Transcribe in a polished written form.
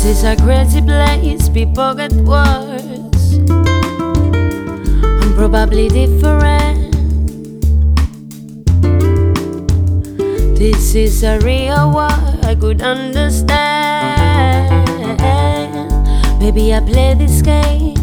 This is a crazy place, people get worse and probably different. This is a real war I could understand. Maybe I play this game